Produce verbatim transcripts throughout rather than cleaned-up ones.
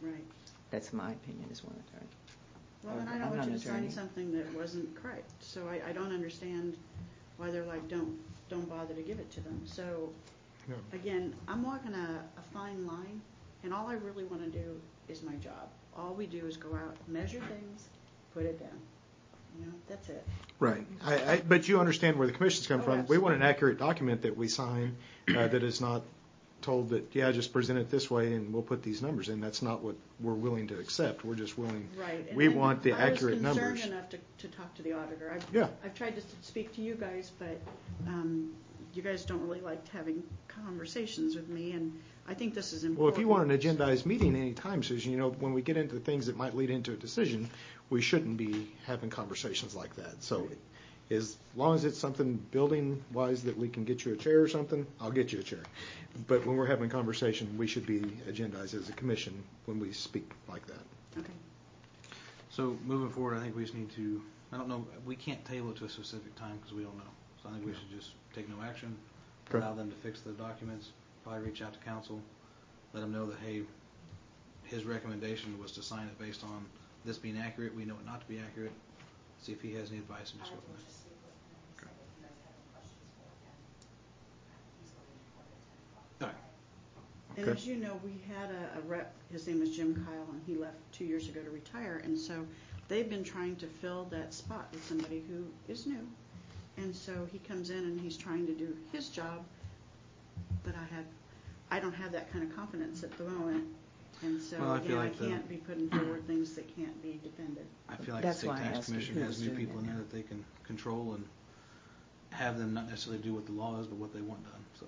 Right. That's my opinion as one attorney. Well, and I don't want you to sign something that wasn't correct. So I, I don't understand why they're like, don't don't bother to give it to them. So, Yeah. again, I'm walking a, a fine line, and all I really want to do is my job. All we do is go out, measure things, put it down. You know, that's it. Right. I, I, but you understand where the commission's come Oh, from. We absolutely. want an accurate document that we sign uh, that is not told that, yeah, just present it this way and we'll put these numbers in. That's not what we're willing to accept. We're just willing. Right. And, we and want the I accurate was concerned numbers. enough to, to talk to the auditor. I've, Yeah. I've tried to speak to you guys, but um, you guys don't really like having conversations with me, and I think this is important. Well, if you want an agendized meeting any time, Susan, you know, when we get into things that might lead into a decision, we shouldn't be having conversations like that. So as long as it's something building-wise that we can get you a chair or something, I'll get you a chair. But when we're having a conversation, we should be agendized as a commission when we speak like that. Okay. So moving forward, I think we just need to, I don't know, we can't table it to a specific time because we don't know. So I think we should just take no action, Okay. allow them to fix the documents, probably reach out to council, let them know that, hey, his recommendation was to sign it based on this being accurate. We know it not to be accurate. See if he has any advice and just go from there. Okay. If you guys have any questions for him, he's going to report at ten o'clock. All right. And Okay. as you know, we had a, a rep, his name was Jim Kyle, and he left two years ago to retire. And so they've been trying to fill that spot with somebody who is new. And so he comes in and he's trying to do his job, but I have, I don't have that kind of confidence at the moment. And so, Well, I again, feel I like the- can't be putting forward things that can't be defended. I feel like That's the why I State Tax asked you Commission who has was new doing people in that there now. that they can control and have them not necessarily do what the law is, but what they want done. So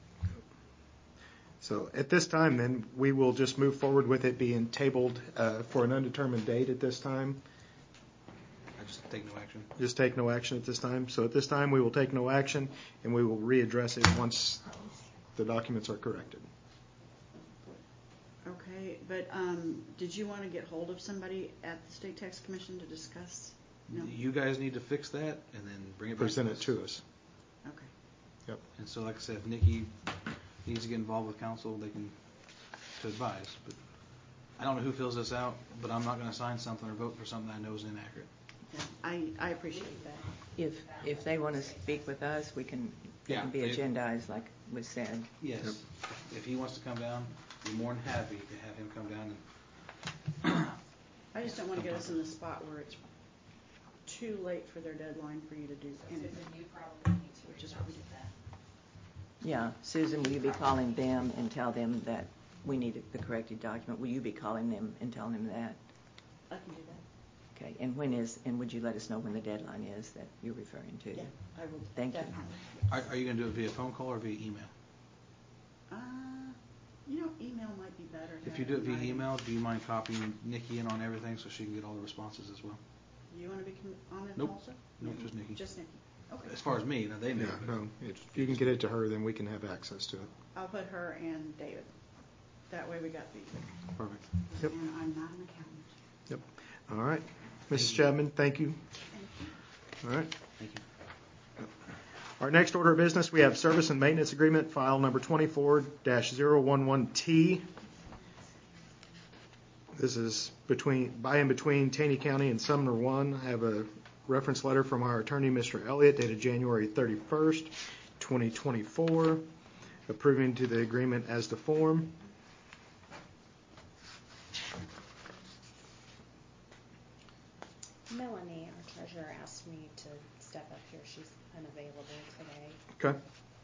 So at this time, then, we will just move forward with it being tabled uh, for an undetermined date at this time. I just take no action. Just take no action at this time. So at this time, we will take no action, and we will readdress it once the documents are corrected. Okay, but um, did you want to get hold of somebody at the State Tax Commission to discuss? No? You guys need to fix that and then bring it back Present to it us. to us. Okay. Yep. And so, like I said, if Nikki needs to get involved with council, they can to advise. But I don't know who fills this out, but I'm not going to sign something or vote for something that I know is inaccurate. Yeah, I, I appreciate that. If if they want to speak with us, we can, it Yeah, can be they- agendized like was said. Yes. Yep. If he wants to come down, we're more than happy to have him come down and I just don't want to get us in the spot where it's too late for their deadline for you to do anything. Susan, you probably need to Which is reach what out we to do. them. Yeah, Susan, will you be calling them and tell them that we need the corrected document? Will you be calling them and telling them that? I can do that. Okay, and when is, and would you let us know when the deadline is that you're referring to? Yeah, I will. Thank you. Definitely. Are, are you going to do it via phone call or via email? Uh, you know, email might be better. If have you do it in via writing. email, do you mind copying Nikki in on everything so she can get all the responses as well? You want to be com- on it Nope. also? Nope, just Nikki. Just Nikki. Okay. As far as me, now they may. Yeah, no, if you can get it to her, then we can have access to it. I'll put her and David. That way we got the. Perfect. Yep. And I'm not an accountant. Yep. All right. Missus Chapman, thank you. Thank you. All right. Thank you. Our next order of business, we have service and maintenance agreement, file number twenty-four dash zero one one T. This is between, by and between Taney County and Sumner One. I have a reference letter from our attorney, Mister Elliott, dated January thirty-first, twenty twenty-four, approving to the agreement as to form. Melanie, our treasurer, asked me to step up here. She's unavailable today. Okay.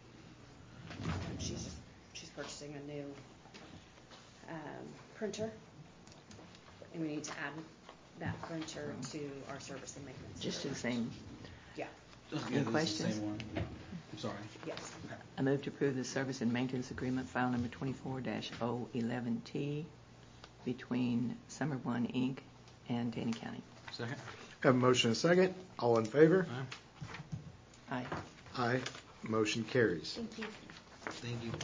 She's she's purchasing a new um, printer, and we need to add that printer to our service and maintenance. Just the same. Yeah. Just Any this is the questions? same one. I'm sorry. Yes. I move to approve the service and maintenance agreement, file number twenty-four dash zero eleven T, between Summer One Incorporated and Taney County. Second. Have a motion and a second. All in favor? Aye. Aye. Aye. Motion carries. Thank you. Thank you.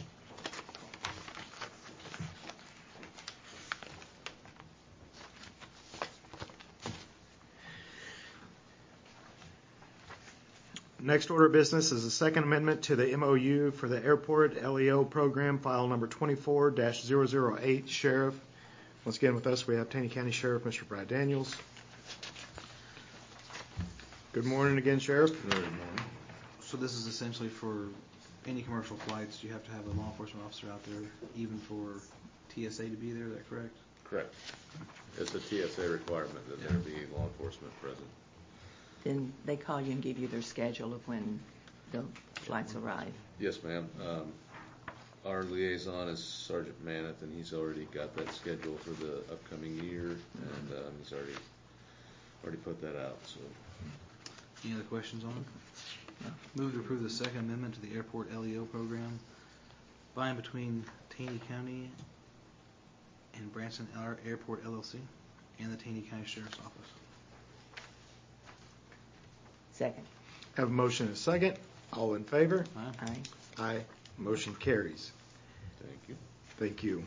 Next order of business is the second amendment to the M O U for the airport L E O program, file number twenty-four dash zero zero eight, Sheriff, Once again, with us, we have Taney County Sheriff, Mister Brad Daniels. Good morning again, Sheriff. Good morning. So this is essentially for any commercial flights, you have to have a law enforcement officer out there, even for T S A to be there, is that correct? Correct. It's a T S A requirement that there be law enforcement present. Then they call you and give you their schedule of when the flights arrive. Yes, ma'am. Um, our liaison is Sergeant Maneth, and he's already got that schedule for the upcoming year, and um, he's already already put that out. So, Any other questions on it? No. Move to approve the second amendment to the airport L E O program by and between Taney County and Branson Air- Airport L L C and the Taney County Sheriff's Office. Second. Have a motion and a second. All in favor? Aye. Aye. Aye. Motion carries. thank you. Thank you.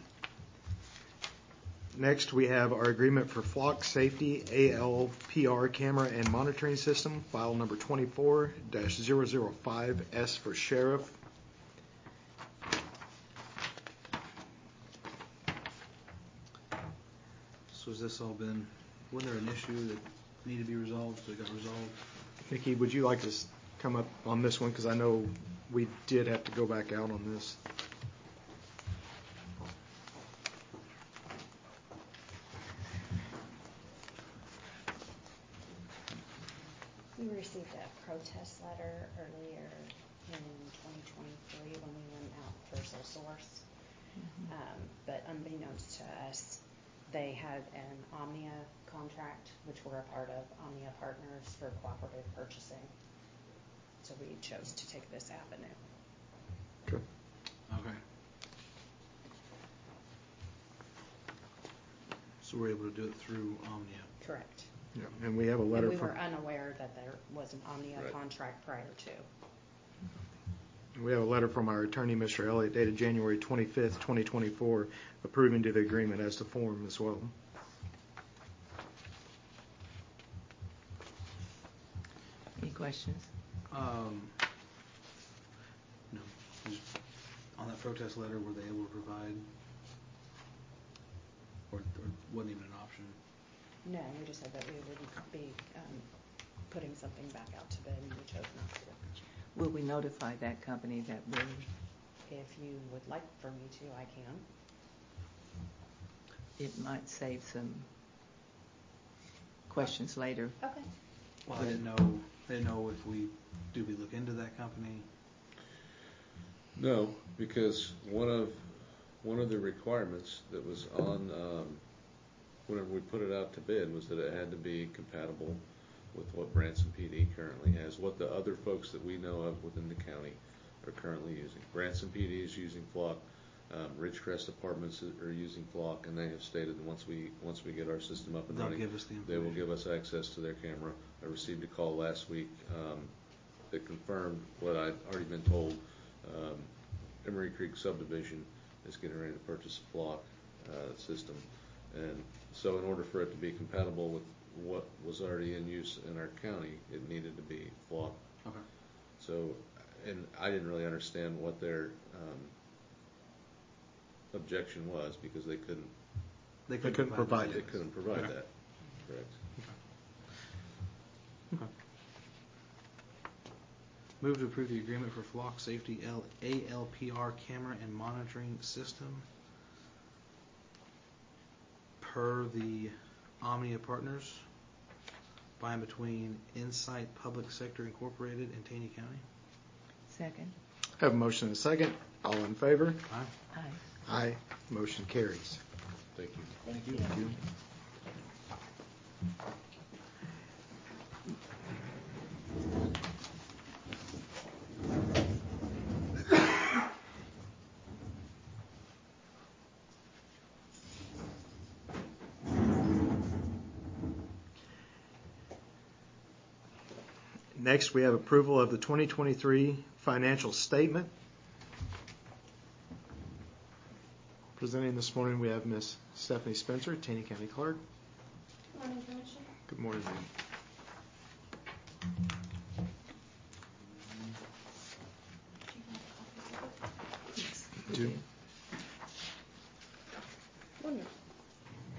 Next, we have our agreement for Flock Safety A L P R camera and monitoring system, file number twenty-four dash zero zero five, S for Sheriff. So has this all been, wasn't there an issue that needed to be resolved, so it got resolved? Nikki, would you like to s- come up on this one? Because I know we did have to go back out on this. We received a protest letter earlier in twenty twenty-three when we went out for sole source. Um, but unbeknownst to us, they had an Omnia contract, which we're a part of, Omnia Partners, for cooperative purchasing. So we chose to take this avenue. Okay. Okay. So we're able to do it through Omnia. Correct. Yeah. And we have a letter And we from, were unaware that there was an Omnia Right. contract prior to. we have a letter from our attorney, Mister Elliott, dated January twenty-fifth, twenty twenty-four, approving to the agreement as to form as well. Any questions? Um, no. Just on that protest letter, were they able to provide, or, or wasn't even an option? No, we just said that we would be um, putting something back out to bid, and we chose not to. Will we notify that company that we're, If you would like for me to, I can. it might save some questions later. Okay. Well, I didn't know, I didn't know if we, do we look into that company? No, because one of one of the requirements that was on um, whenever we put it out to bid was that it had to be compatible with what Branson P D currently has, what the other folks that we know of within the county are currently using. Branson P D is using Flock. Um, Ridgecrest Apartments are using Flock, and they have stated that once we once we get our system up and They'll running, give us the they will information. give us access to their camera. I received a call last week um, that confirmed what I'd already been told. Um, Emery Creek subdivision is getting ready to purchase a Flock uh, system, and so in order for it to be compatible with what was already in use in our county, it needed to be Flock. Okay. So, and I didn't really understand what their um, objection was because they couldn't They They couldn't provide they it. couldn't provide Okay. that. Correct. Okay. Move to approve the agreement for Flock Safety L- A L P R camera and monitoring system per the Omnia Partners by and between Insight Public Sector Incorporated and Taney County. Second. Have a motion and a second. All in favor? Aye. Aye. Aye. Motion carries. Thank you. Thank you. Thank you. Next, we have approval of the twenty twenty-three financial statement. Presenting this morning, we have Miss Stephanie Spencer, Taney County Clerk. Good morning, Commissioner. Good morning, ma'am. Yes. Do- Wonderful.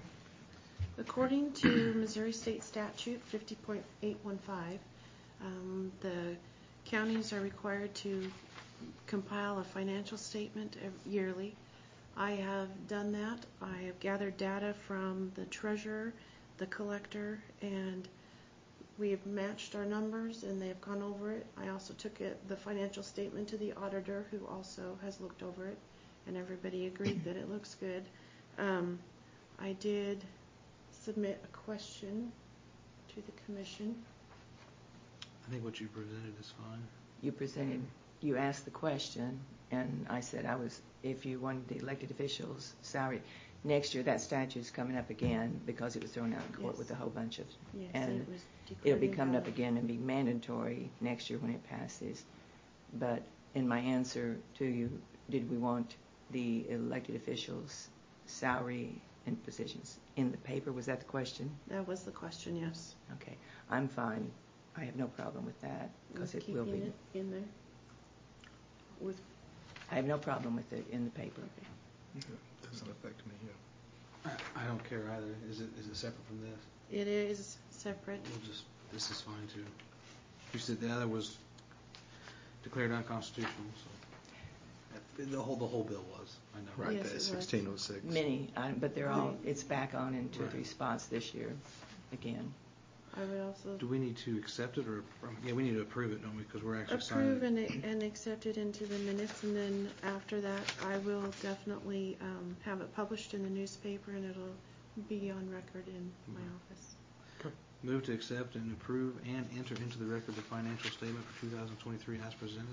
according to Missouri State Statute fifty point eight one five, um, the counties are required to compile a financial statement ev- yearly. I have done that. I have gathered data from the treasurer, the collector, and we have matched our numbers, and they have gone over it. I also took it, the financial statement to the auditor, who also has looked over it, and everybody agreed that it looks good. Um, I did submit a question to the commission. I think what you presented is fine. You presented, you asked the question, and I said I was, if you wanted the elected officials' salary, next year that statute's coming up again because it was thrown out in court Yes. with a whole bunch of, Yes, and it was it'll be declared coming up invalid. again and be mandatory next year when it passes. But in my answer to you, did we want the elected officials' salary and positions in the paper? Was that the question? That was the question, yes. Okay, I'm fine. I have no problem with that because With it will be. keeping it in there. With, I have no problem with it in the paper. Doesn't affect me, yeah. I, I don't care either. Is it is it separate from this? it is separate. We'll just, this is fine too. You said the other was declared unconstitutional, so the whole the whole bill was. I know. Right, Yes, it that was. sixteen oh six. Many, I- but they're all, Right. it's back on in two or three Right. spots this year again. I would also Do we need to accept it or yeah we need to approve it, don't we? Because we're actually approve signing. and, and accept it into the minutes, and then after that, I will definitely um, have it published in the newspaper, and it'll be on record in my Mhm. office. Move to accept and approve and enter into the record the financial statement for two thousand twenty-three as presented.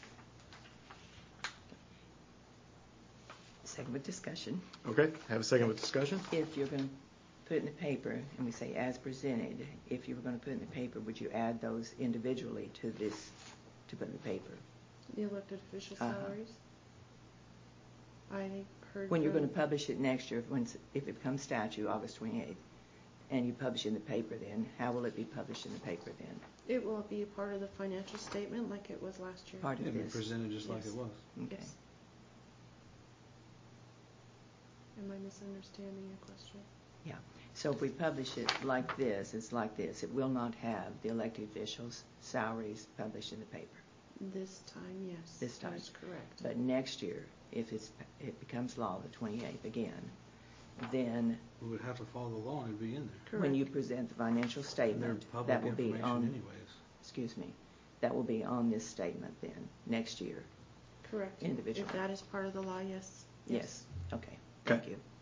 Second with discussion. Okay, have a second with discussion? If you're going to put it in the paper, and we say as presented, if you were going to put it in the paper, would you add those individually to this, to put in the paper? The elected official Uh-huh. salaries. I heard When you're from- going to publish it next year, if, when, if it becomes statute, August twenty-eighth, and you publish it in the paper then, how will it be published in the paper then? It will be a part of the financial statement like it was last year. Part of It'll be this? presented just like Yes. it was. Okay. Yes. Am I misunderstanding your question? Yeah. So if we publish it like this, it's like this. It will not have the elected officials' salaries published in the paper. This time, yes. This time. That is correct. But next year, if it's, it becomes law, the twenty-eighth again, then We would have to follow the law and it'd be in there. when you Correct. present the financial They're statement, public that will be information on, anyways. excuse me, that will be on this statement then, next year. Correct. Individual. If that is part of the law, yes. Yes. Okay. Okay. Thank you.